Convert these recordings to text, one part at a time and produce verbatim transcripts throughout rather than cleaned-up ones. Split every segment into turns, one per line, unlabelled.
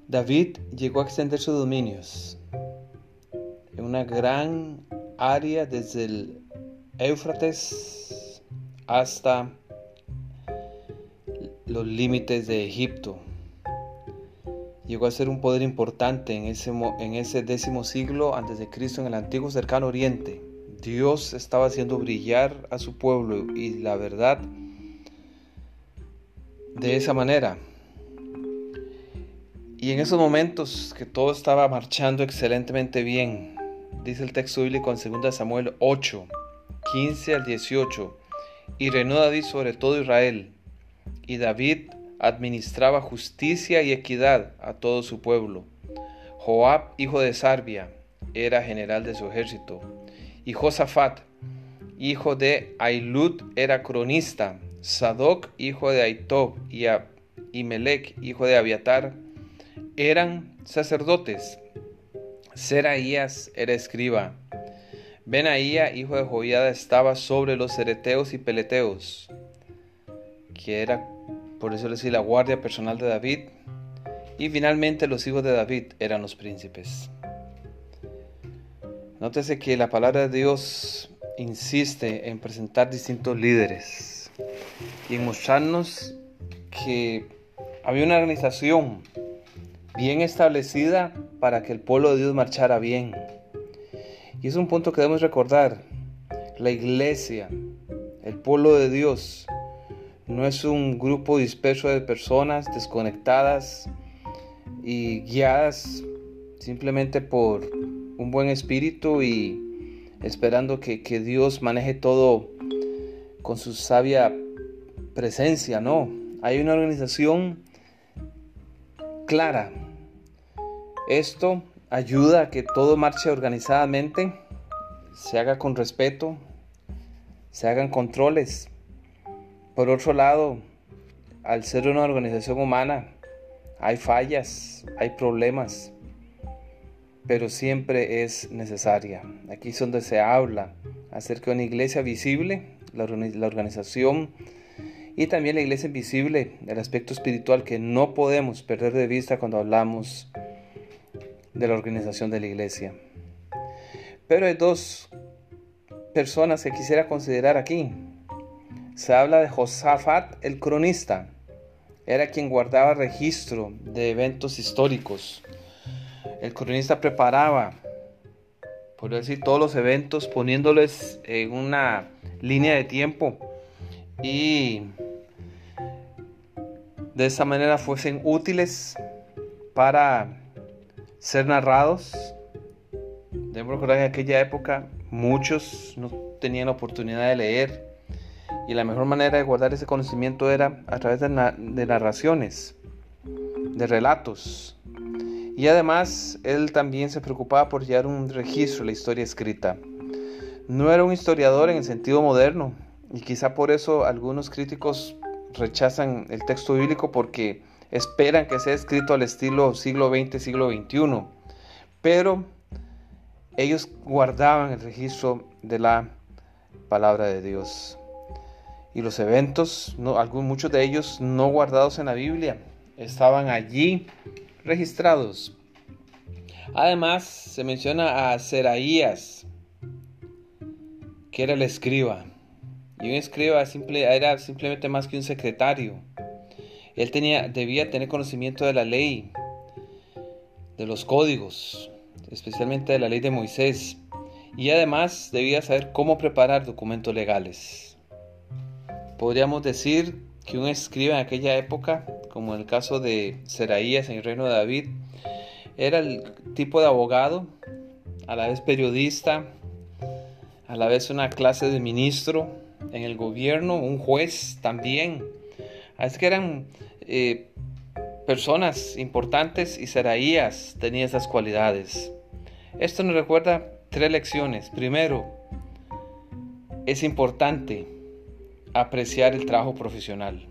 David llegó a extender sus dominios en una gran área desde el Éufrates hasta los límites de Egipto. Llegó a ser un poder importante en ese, en ese décimo siglo antes de Cristo en el antiguo cercano oriente. Dios estaba haciendo brillar a su pueblo y la verdad de esa manera. Y en esos momentos que todo estaba marchando excelentemente bien, dice el texto bíblico en segunda de Samuel ocho, quince al dieciocho, y reinó David sobre todo Israel, y David administraba justicia y equidad a todo su pueblo. Joab, hijo de Sarvia, era general de su ejército, y Josafat, hijo de Ahilud, era cronista. Sadoc, hijo de Ahitob, y Ahimelech, hijo de Abiatar, eran sacerdotes. Seraías era escriba. Benaía, hijo de Joiada, estaba sobre los cereteos y peleteos, que era, por eso decir, la guardia personal de David. Y finalmente los hijos de David eran los príncipes. Nótese que la palabra de Dios insiste en presentar distintos líderes y en mostrarnos que había una organización bien establecida para que el pueblo de Dios marchara bien. Y es un punto que debemos recordar. La iglesia, el pueblo de Dios, no es un grupo disperso de personas desconectadas y guiadas simplemente por un buen espíritu y esperando que, que Dios maneje todo con su sabia presencia. No, hay una organización clara. Esto ayuda a que todo marche organizadamente, se haga con respeto, se hagan controles. Por otro lado, al ser una organización humana, hay fallas, hay problemas, pero siempre es necesaria. Aquí es donde se habla acerca de una iglesia visible, la organización, y también la iglesia invisible, el aspecto espiritual que no podemos perder de vista cuando hablamos de la organización de la iglesia. Pero hay dos personas que quisiera considerar aquí. Se habla de Josafat, el cronista. Era quien guardaba registro de eventos históricos. El cronista preparaba, por decir, todos los eventos, poniéndoles en una línea de tiempo y de esa manera fuesen útiles para ser narrados. Debemos recordar que en aquella época muchos no tenían la oportunidad de leer y la mejor manera de guardar ese conocimiento era a través de, na- de narraciones, de relatos. Y además él también se preocupaba por llevar un registro de la historia escrita. No era un historiador en el sentido moderno y quizá por eso algunos críticos rechazan el texto bíblico porque esperan que sea escrito al estilo siglo veinte, siglo veintiuno. Pero ellos guardaban el registro de la palabra de Dios. Y los eventos, no, algunos, muchos de ellos no guardados en la Biblia, estaban allí registrados. Además, se menciona a Seraías, que era el escriba. Y un escriba simple, era simplemente más que un secretario. Él tenía, debía tener conocimiento de la ley, de los códigos, especialmente de la ley de Moisés. Y además debía saber cómo preparar documentos legales. Podríamos decir que un escriba en aquella época, como en el caso de Seraías en el reino de David, era el tipo de abogado, a la vez periodista, a la vez una clase de ministro en el gobierno, un juez también. Así que eran eh, personas importantes y Seraías tenía esas cualidades. Esto nos recuerda tres lecciones. Primero, es importante apreciar el trabajo profesional.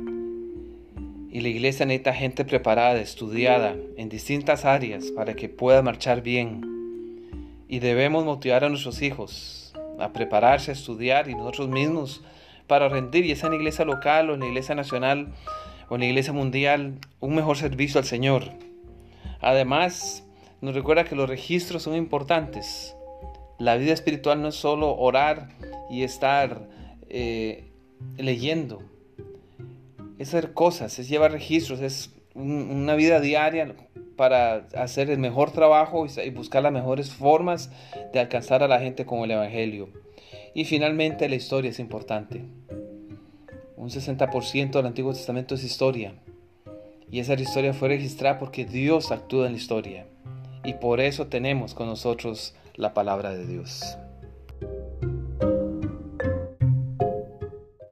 Y la iglesia necesita gente preparada, estudiada en distintas áreas para que pueda marchar bien. Y debemos motivar a nuestros hijos a prepararse, a estudiar y nosotros mismos para rendir, ya sea en la iglesia local o en la iglesia nacional o en la iglesia mundial, un mejor servicio al Señor. Además, nos recuerda que los registros son importantes. La vida espiritual no es solo orar y estar eh, leyendo. Es hacer cosas, es llevar registros, es un, una vida diaria para hacer el mejor trabajo y, y buscar las mejores formas de alcanzar a la gente con el Evangelio. Y finalmente la historia es importante. Un sesenta por ciento del Antiguo Testamento es historia. Y esa historia fue registrada porque Dios actúa en la historia. Y por eso tenemos con nosotros la palabra de Dios.